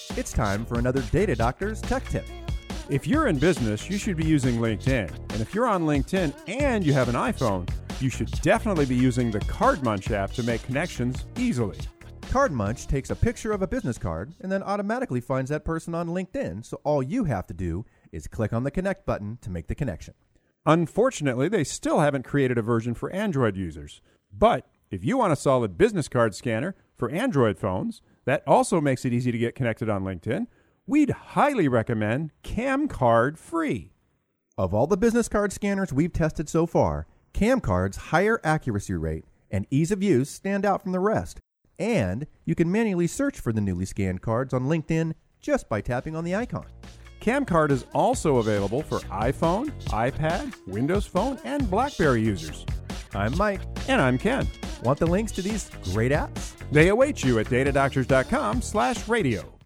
It's time for another Data Doctor's Tech Tip. If you're in business, you should be using LinkedIn. And if you're on LinkedIn and you have an iPhone, you should definitely be using the Card Munch app to make connections easily. Card Munch takes a picture of a business card and then automatically finds that person on LinkedIn, so all you have to do is click on the connect button to make the connection. Unfortunately, they still haven't created a version for Android users. But if you want a solid business card scanner for Android phones that also makes it easy to get connected on LinkedIn, we'd highly recommend CamCard Free. Of all the business card scanners we've tested so far, CamCard's higher accuracy rate and ease of use stand out from the rest. And you can manually search for the newly scanned cards on LinkedIn just by tapping on the icon. CamCard is also available for iPhone, iPad, Windows Phone, and BlackBerry users. I'm Mike. And I'm Ken. Want the links to these great apps? They await you at datadoctors.com/radio.